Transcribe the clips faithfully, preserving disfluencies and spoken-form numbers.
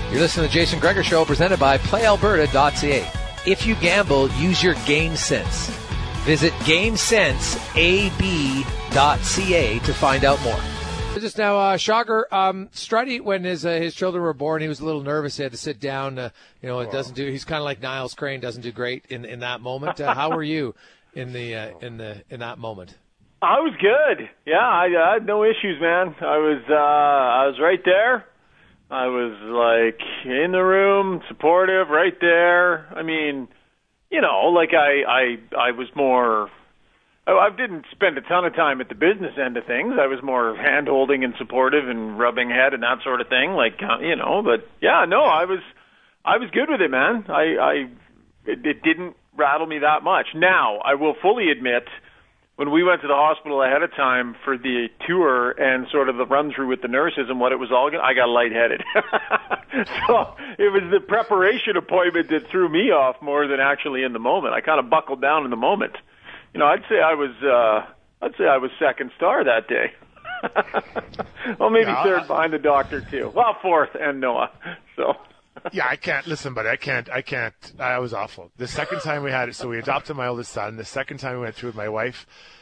You're listening to the Jason Gregor Show, presented by play alberta dot c a. If you gamble, use your game sense. Visit game sense a b dot c a to find out more. Just now, uh, Shocker, um, Strutty, when his uh, his children were born, he was a little nervous. He had to sit down. Uh, you know, it doesn't do. He's kind of like Niles Crane, doesn't do great in in that moment. Uh, how were you in the uh, in the in that moment? I was good. Yeah, I, I had no issues, man. I was uh, I was right there. I was like in the room, supportive, right there. I mean, you know, like I I I was more. I didn't spend a ton of time at the business end of things. I was more hand-holding and supportive and rubbing head and that sort of thing. Like, you know, but yeah, no, I was, I was good with it, man. I, I, it, it didn't rattle me that much. Now, I will fully admit, when we went to the hospital ahead of time for the tour and sort of the run-through with the nurses and what it was all, I got lightheaded. So it was the preparation appointment that threw me off more than actually in the moment. I kind of buckled down in the moment. You know, I'd say I was, uh, I'd say I was second star that day. Well, maybe yeah, third behind the doctor too. Well, fourth and Noah. So. Yeah, I can't listen, but I can't. I can't. I was awful. The second time we had it, so we adopted my oldest son. The second time we went through with my wife,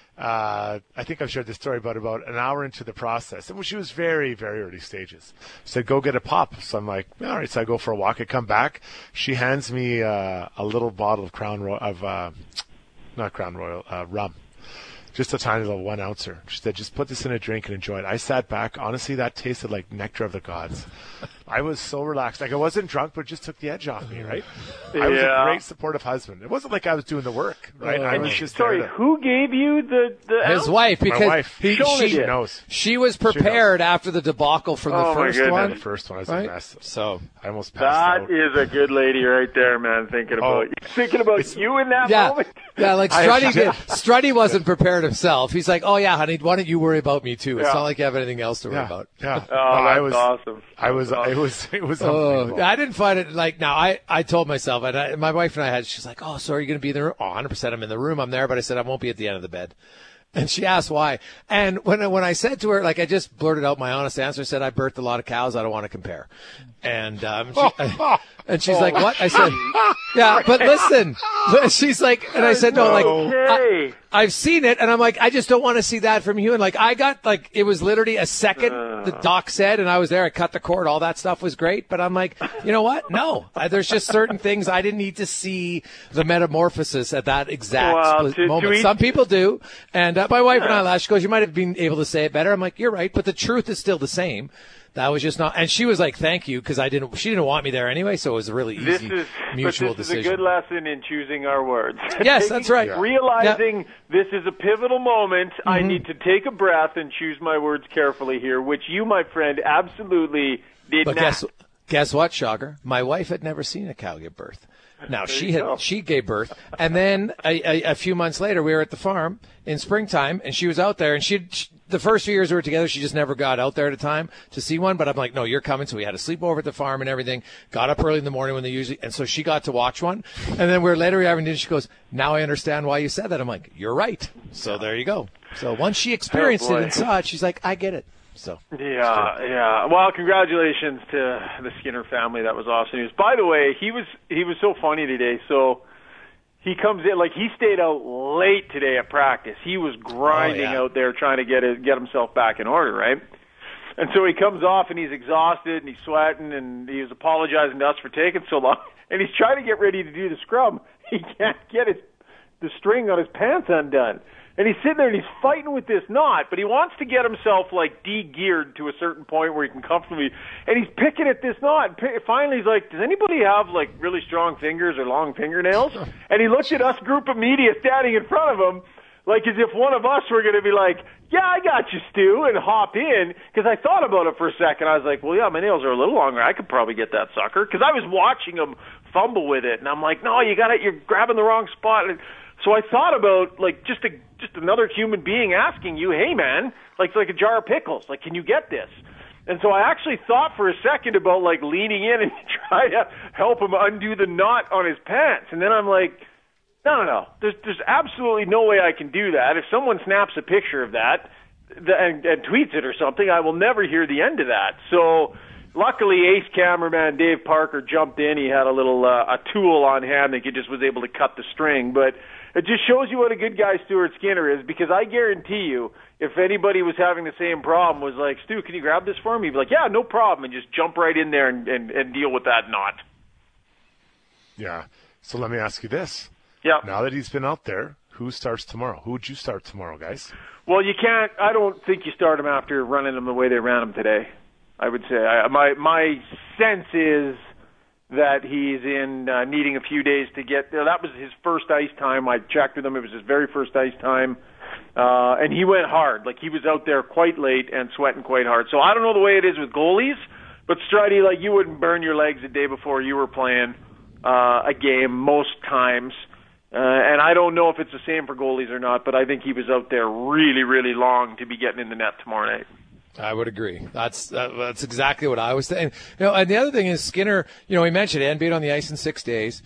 uh, I think I've shared this story about about an hour into the process, and she was very, very early stages. Said, "Go get a pop." So I'm like, "All right." So I go for a walk. I come back. She hands me uh, a little bottle of Crown Royal of. Uh, Not Crown Royal, uh, rum. Just a tiny little one ouncer. She said, just put this in a drink and enjoy it. I sat back. Honestly, that tasted like nectar of the gods. I was so relaxed. Like, I wasn't drunk, but it just took the edge off me, right? Yeah. I was a great supportive husband. It wasn't like I was doing the work, right? Uh, I was just Sorry, there to, who gave you the, the His ounce? wife, because my wife. He, she, she knows. She was prepared she after the debacle from oh the first my one. The first one, I was right? a mess. So I almost passed That out. is a good lady right there, man, thinking Oh, about thinking about you in that yeah, moment. yeah, like Strutty did. Strutty wasn't prepared himself. He's like, oh yeah, honey, why don't you worry about me too? It's Yeah. not like you have anything else to worry Yeah, about. yeah. Oh, No, that's I was awesome. I was. That's It was. It was. Oh, unbelievable. I didn't find it like now. I, I told myself, and I, my wife and I had. She's like, "Oh, so are you going to be in the room?" Oh, one hundred percent. I'm in the room. I'm there, but I said I won't be at the end of the bed. And she asked why. And when I, when I said to her, like I just blurted out my honest answer, I said I birthed a lot of cows. I don't want to compare. And um, she, I, and she's like, "What?" I said, "Yeah, but listen." She's like, and I said, "No, like Okay. I, I've seen it," and I'm like, "I just don't want to see that from you." And like I got like it was literally a second. Uh. The doc said, and I was there. I cut the cord. All that stuff was great, but I'm like, you know what? No, I, there's just certain things I didn't need to see the metamorphosis at that exact Well, split to- to moment. each- Some people do, and uh, my wife and I laughed. She goes, "You might have been able to say it better." I'm like, "You're right, but the truth is still the same." That was just not, and she was like, "Thank you," because I didn't. She didn't want me there anyway, so it was a really This easy is mutual but this decision. is a good lesson in choosing our words. Yes, that's right. Yeah. Realizing this is a pivotal moment, Mm-hmm. I need to take a breath and choose my words carefully here, which you, my friend, absolutely did But not. guess guess what, Shocker? My wife had never seen a cow give birth. Now she had go. she gave birth, and then a, a, a few months later, we were at the farm in springtime, and she was out there, and she the first few years we were together, she just never got out there at a time to see one. But I'm like, no, you're coming. So we had a sleepover at the farm and everything. Got up early in the morning when they usually, and so she got to watch one. And then we were later having dinner. She goes, "Now I understand why you said that." I'm like, "You're right." So there you go. So once she experienced Oh, it boy. and saw it, she's like, "I get it." So Yeah, yeah. Well, congratulations to the Skinner family. That was awesome news. By the way, he was he was so funny today. So he comes in like he stayed out late today at practice. He was grinding Oh, yeah. out there trying to get it, get himself back in order, right? And so he comes off and he's exhausted and he's sweating and he was apologizing to us for taking so long. And he's trying to get ready to do the scrum. He can't get his the string on his pants undone. And he's sitting there and he's fighting with this knot, but he wants to get himself like de-geared to a certain point where he can comfortably, and he's picking at this knot. And finally he's like, "Does anybody have like really strong fingers or long fingernails?" And he looked at us group of media standing in front of him like as if one of us were going to be like, "Yeah, I got you, Stu," and hop in. Because I thought about it for a second. I was like, well, yeah, my nails are a little longer. I could probably get that sucker. Because I was watching him fumble with it, and I'm like, no, you got it. You're grabbing the wrong spot. And so I thought about like just a just another human being asking you, "Hey, man, like like a jar of pickles. Like, can you get this?" And so I actually thought for a second about like leaning in and try to help him undo the knot on his pants. And then I'm like, no, no, no. There's there's absolutely no way I can do that. If someone snaps a picture of that and, and tweets it or something, I will never hear the end of that. So luckily, ace cameraman Dave Parker jumped in. He had a little uh, a tool on hand that he just was able to cut the string. But it just shows you what a good guy Stuart Skinner is, because I guarantee you, if anybody was having the same problem, was like, Stu, can you grab this for me? He'd be like, yeah, no problem, and just jump right in there and, and, and deal with that knot. Yeah. So let me ask you this. Yeah. Now that he's been out there, who starts tomorrow? Who would you start tomorrow, guys? Well, you can't. I don't think you start him after running him the way they ran him today. I would say I, my my sense is that he's in uh, needing a few days to get there. That was his first ice time. I checked with him; it was his very first ice time, uh, and he went hard. Like, he was out there quite late and sweating quite hard. So I don't know the way it is with goalies, but Stridey, like, you wouldn't burn your legs the day before you were playing uh, a game most times. Uh, and I don't know if it's the same for goalies or not, but I think he was out there really, really long to be getting in the net tomorrow night. I would agree. That's uh, that's exactly what I was saying. You know, and the other thing is Skinner. You know, he mentioned he hadn't been on the ice in six days,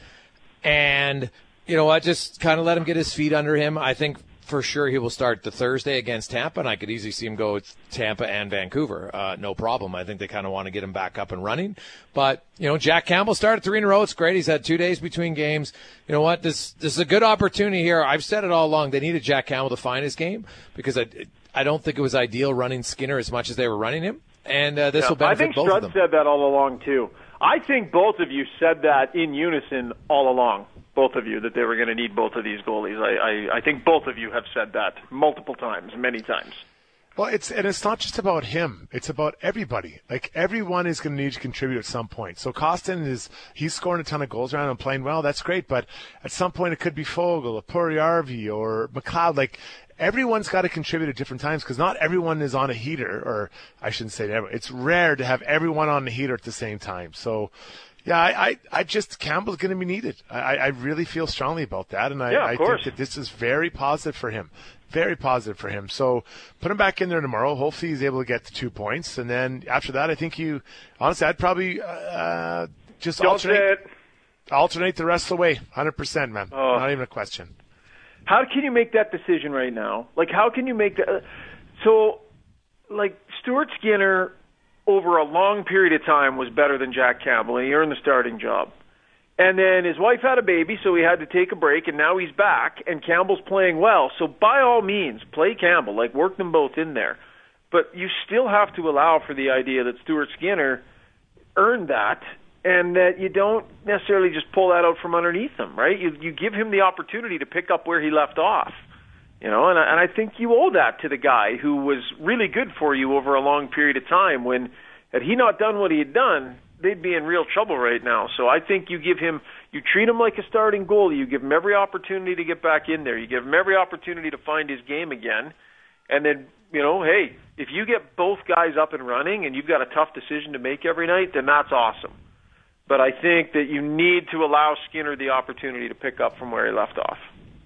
and you know, I just kind of let him get his feet under him. I think for sure he will start the Thursday against Tampa, and I could easily see him go with Tampa and Vancouver. Uh, no problem. I think they kind of want to get him back up and running. But, you know, Jack Campbell started three in a row. It's great. He's had two days between games. You know what? This this is a good opportunity here. I've said it all along. They needed Jack Campbell to find his game, because I, I don't think it was ideal running Skinner as much as they were running him. And uh, this yeah, will benefit both of them. I think Strud said that all along, too. I think both of you said that in unison all along. Both of you, that they were going to need both of these goalies. I, I, I think both of you have said that multiple times, many times. Well, it's and it's not just about him. It's about everybody. Like, everyone is going to need to contribute at some point. So Kostin is he's scoring a ton of goals around and playing well. That's great, but at some point it could be Foegele or Purjärvi or McLeod. Like, everyone's got to contribute at different times, because not everyone is on a heater, or I shouldn't say that. It's rare to have everyone on the heater at the same time. So. Yeah, I, I, I just Campbell's going to be needed. I, I really feel strongly about that, and I, yeah, I think that this is very positive for him. Very positive for him. So put him back in there tomorrow. Hopefully he's able to get the two points, and then after that, I think you honestly, I'd probably uh, just Don't alternate alternate the rest of the way, one hundred percent, man. Oh. Not even a question. How can you make that decision right now? Like, how can you make that? So, like, Stuart Skinner, over a long period of time, was better than Jack Campbell, and he earned the starting job. And then his wife had a baby, so he had to take a break, and now he's back, and Campbell's playing well. So by all means, play Campbell. Like, work them both in there. But you still have to allow for the idea that Stuart Skinner earned that, and that you don't necessarily just pull that out from underneath him, right? You, you give him the opportunity to pick up where he left off. You know, and I, and I think you owe that to the guy who was really good for you over a long period of time. When had he not done what he had done, they'd be in real trouble right now. So I think you give him, you treat him like a starting goalie. You give him every opportunity to get back in there. You give him every opportunity to find his game again. And then, you know, hey, if you get both guys up and running and you've got a tough decision to make every night, then that's awesome. But I think that you need to allow Skinner the opportunity to pick up from where he left off.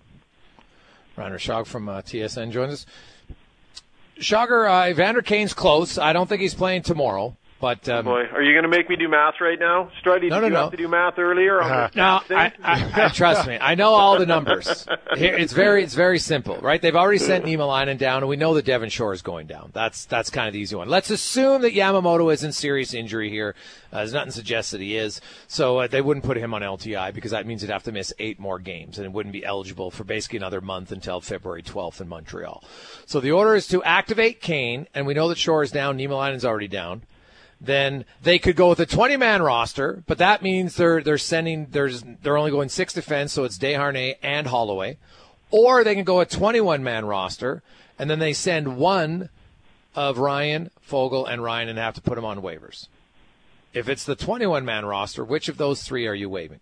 Rainer Schog from uh, T S N joins us. Schogger, uh, Evander Kane's close. I don't think he's playing tomorrow. But um, boy, are you going to make me do math right now, Strudey? No, did no, you no. have to do math earlier? On Uh, no, I, I, I, trust me. I know all the numbers. Here, it's very, it's very simple, right? They've already sent Niemelainen down, and we know that Devon Shore is going down. That's that's kind of the easy one. Let's assume that Yamamoto is in serious injury here. Uh, there's nothing suggests that he is, so uh, they wouldn't put him on L T I, because that means he'd have to miss eight more games, and it wouldn't be eligible for basically another month until February twelfth in Montreal. So the order is to activate Kane, and we know that Shore is down. Niemelainen's already down. Then they could go with a twenty-man roster, but that means they're they're sending there's they're only going six defense, so it's Desharnais and Holloway. Or they can go a twenty-one-man roster, and then they send one of Ryan, Foegele, and Ryan and have to put them on waivers. If it's the twenty-one-man roster, which of those three are you waiving?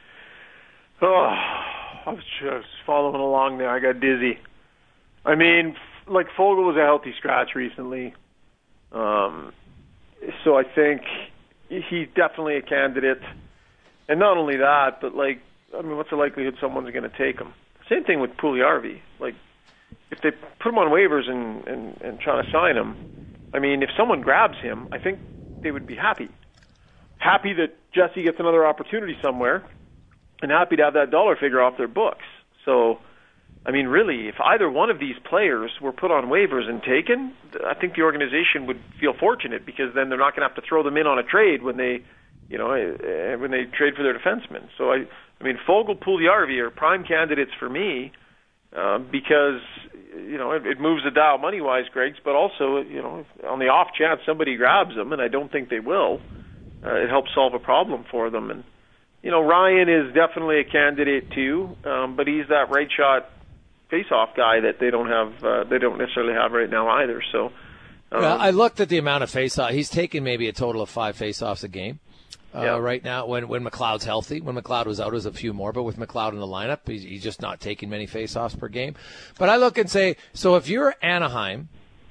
Oh, I was just following along there. I got dizzy. I mean, like, Foegele was a healthy scratch recently. Um... So I think he's definitely a candidate. And not only that, but, like, I mean, what's the likelihood someone's going to take him? Same thing with Puljujarvi. Like, if they put him on waivers and, and, and try to sign him, I mean, if someone grabs him, I think they would be happy. Happy that Jesse gets another opportunity somewhere, and happy to have that dollar figure off their books. So I mean, really, if either one of these players were put on waivers and taken, I think the organization would feel fortunate because then they're not going to have to throw them in on a trade when they, you know, when they trade for their defensemen. So I, I mean, Foegele, Puljujarvi are prime candidates for me uh, because you know it, it moves the dial money-wise, Greg's, but also you know on the off chance somebody grabs them, and I don't think they will, uh, it helps solve a problem for them. And you know, Ryan is definitely a candidate too, um, but he's that right shot face-off guy that they don't have, uh, they don't necessarily have right now either. So, um, well, I looked at the amount of face-off. He's taken maybe a total of five face-offs a game uh, yeah. right now. When when McLeod's healthy, when McLeod was out, it was a few more. But with McLeod in the lineup, he's, he's just not taking many face-offs per game. But I look and say, so if you're Anaheim,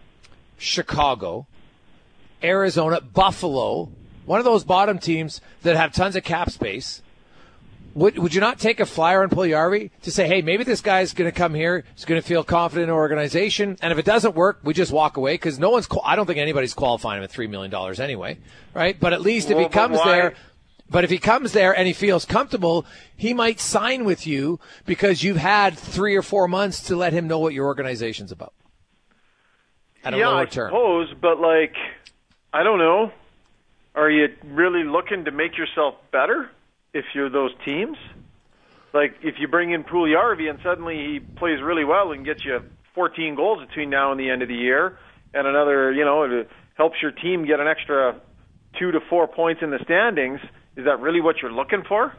Chicago, Arizona, Buffalo, one of those bottom teams that have tons of cap space. Would would you not take a flyer on Puljujarvi to say, hey, maybe this guy's going to come here, he's going to feel confident in our organization, and if it doesn't work, we just walk away because no one's. I don't think anybody's qualifying him at three million dollars anyway, right? But at least if well, he comes but there, but if he comes there and he feels comfortable, he might sign with you because you've had three or four months to let him know what your organization's about at a yeah, lower I term. suppose, but like, I don't know. Are you really looking to make yourself better? If you're those teams, like if you bring in Puljujarvi and suddenly he plays really well and gets you fourteen goals between now and the end of the year, and another, you know, it helps your team get an extra two to four points in the standings, is that really what you're looking for?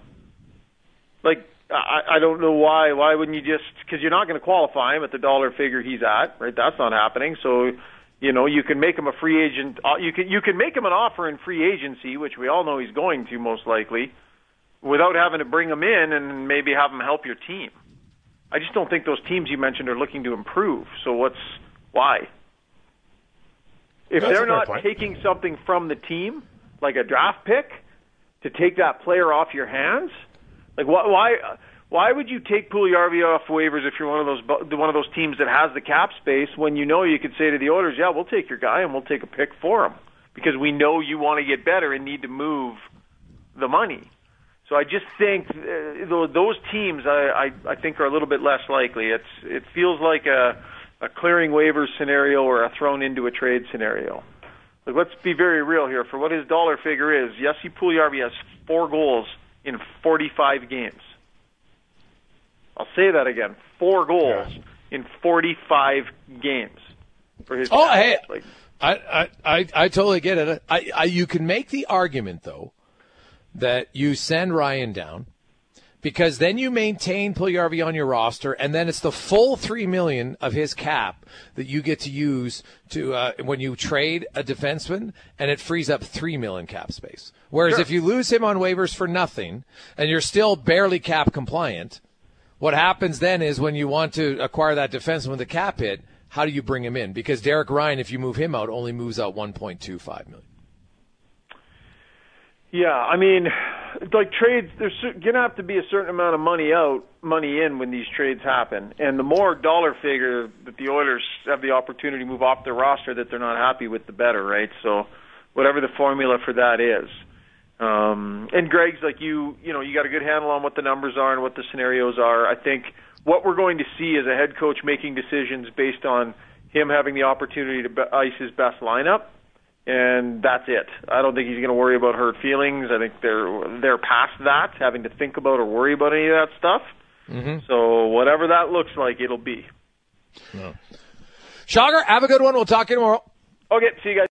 Like, I, I don't know why. Why wouldn't you just, because you're not going to qualify him at the dollar figure he's at, right? That's not happening. So, you know, you can make him a free agent. You can you can make him an offer in free agency, which we all know he's going to most likely, without having to bring them in and maybe have them help your team. I just don't think those teams you mentioned are looking to improve. So what's why? If That's they're a fair not point. taking something from the team, like a draft pick, to take that player off your hands, like why why, why would you take Puljujarvi off waivers if you're one of those one of those teams that has the cap space when you know you could say to the Oilers, yeah, we'll take your guy and we'll take a pick for him because we know you want to get better and need to move the money. So I just think uh, those teams, I, I, I think, are a little bit less likely. It's it feels like a, a clearing waivers scenario or a thrown into a trade scenario. Like, let's be very real here. For what his dollar figure is, Jesse Puljujarvi has four goals in forty-five games. I'll say that again: four goals yeah. in forty-five games for his. Oh, hey, like, I, I, I, I totally get it. I, I, you can make the argument though that you send Ryan down because then you maintain Puljujarvi on your roster, and then it's the full three million dollars of his cap that you get to use to uh, when you trade a defenseman, and it frees up three million dollars cap space. Whereas sure. if you lose him on waivers for nothing and you're still barely cap compliant, what happens then is when you want to acquire that defenseman with a cap hit, how do you bring him in? Because Derek Ryan, if you move him out, only moves out one point two five million dollars. Yeah, I mean, like trades, there's going to have to be a certain amount of money out, money in when these trades happen. And the more dollar figure that the Oilers have the opportunity to move off their roster that they're not happy with, the better, right? So whatever the formula for that is. Um, and Greg's like you, you know, you got a good handle on what the numbers are and what the scenarios are. I think what we're going to see is a head coach making decisions based on him having the opportunity to ice his best lineup. And that's it. I don't think he's going to worry about hurt feelings. I think they're they're past that, having to think about or worry about any of that stuff. Mm-hmm. So whatever that looks like, it'll be. No. Shagar, have a good one. We'll talk to you tomorrow. Okay, see you guys.